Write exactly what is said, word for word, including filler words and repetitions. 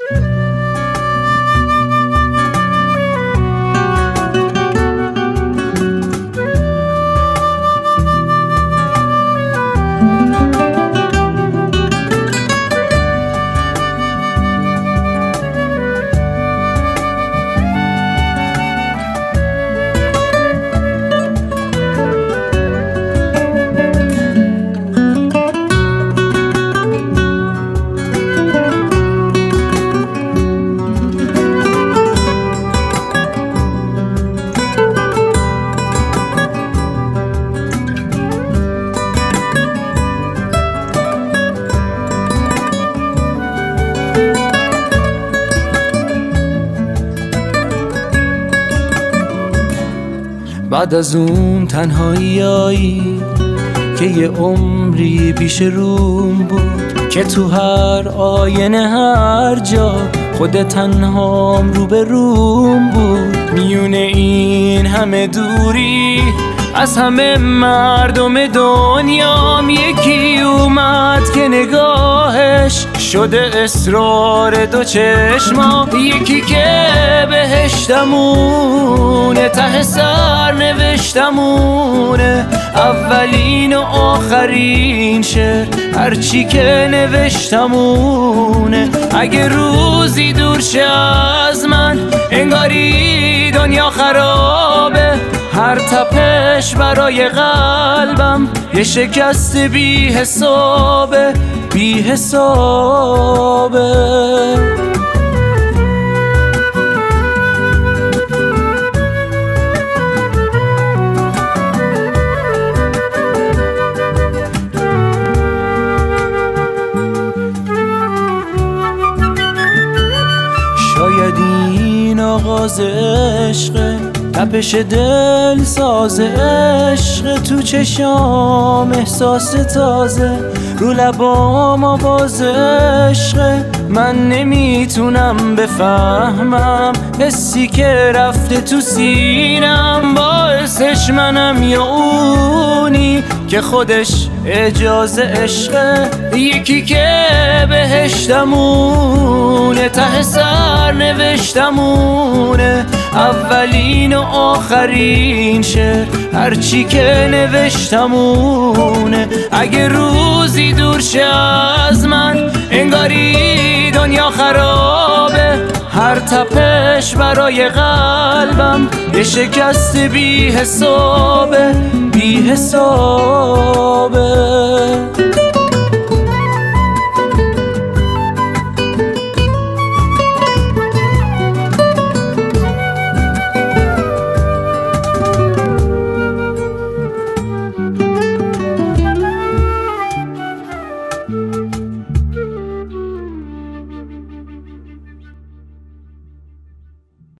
بعد از اون تنهاییایی که یه عمری پیش روم بود، که تو هر آینه هر جا خود تنهام رو به روم بود. میونه این همه دوری از همه مردم دنیام یکی اومد که نگاهش شده اسرار دو چشما، یکی که بهشتمونه ته سر نوشتمونه، اولین و آخرین شعر هرچی که نوشتمونه. اگه روزی دور شه از من انگاری دنیا خرابه، هر تپش برای قلبم یه شکست بی حسابه بی حسابه. شاید این آغاز عشقه، تپش دل ساز عشق، تو چشام احساس تازه، رو لبام آواز عشق. من نمیتونم بفهمم حسی که رفته تو سینم، باعثش منم یا اونی که خودش اجازه عشقه، یکی که بهشتمونه ته سر نوشتمونه، اولین و آخرین شعر هرچی که نوشتمونه. اگه روزی دور شه از من انگاری دنیا خرابه، هر تپش برای قلبم یه شکست بی حسابه بی حسابه.